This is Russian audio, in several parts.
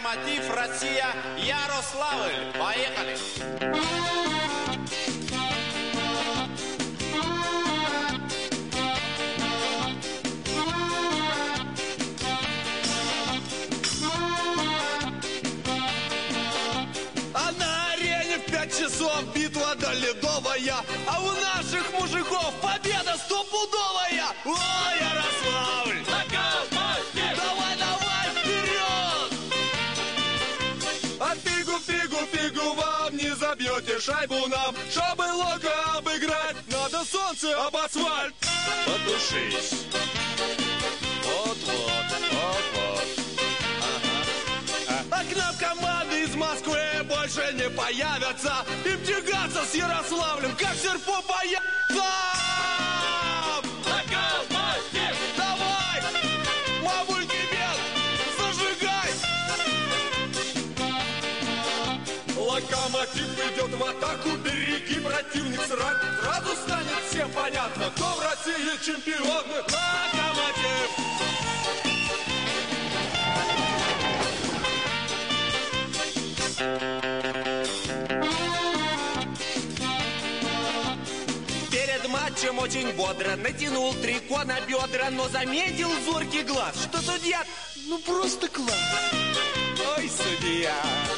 Локомотив Россия, Ярославль. Поехали. А на арене в 5 часов битва доледовая, а у наших мужиков победа стопудовая. Ой, Ярославль! Давай, давай, вперед! А фигу вам не забьете шайбу нам. Чтобы Локо обыграть, надо солнце об асфальт. Потушись. Вот-вот. А к нам команды из Москвы больше не появятся. Им тягаться с Ярославлем, как серпу по яйцам. Давай, мамульки бед, зажигай. Локомотив идет в атаку, береги противник сразу станет всем понятно, кто в России чемпион. Локомотив. Перед матчем очень бодро натянул трико на бедра, но заметил зоркий глаз, что судья, ну просто класс. Ой, судья.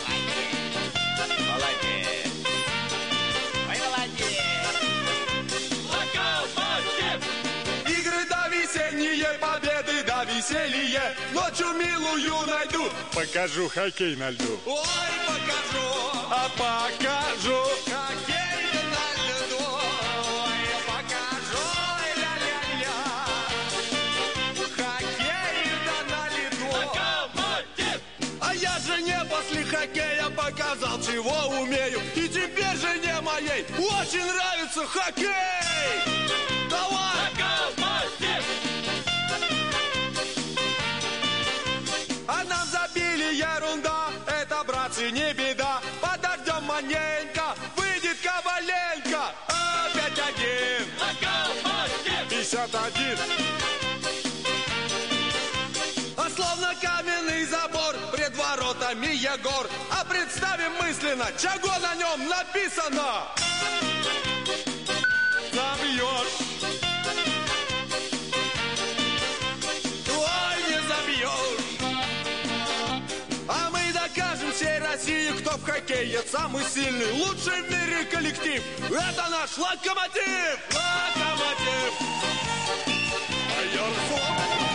Молодец. Ой, молодец. Локомотив. Игры до весенние, победы до веселье. Ночью милую найду, покажу хоккей на льду. Ой, покажу, покажу хоккей на льду. Ой, покажу, ля-ля-ля, хоккей на льду. Локомотив. А я жене после хоккея показал, чего умею. И теперь жене моей очень нравится хоккей. Давай! Локомотив. А нам забили ерунда, это, братцы, не беда. Подождем маненько, выйдет Коваленко. Опять 1. Локомотив. 51. А словно каменный забор пред воротами Егор. А представим мысленно, чего на нем написано. Забьешь. Ой, не забьешь. А мы докажем всей России, кто в хоккее самый сильный, лучший в мире коллектив. Это наш Локомотив! Локомотив! Ярославль!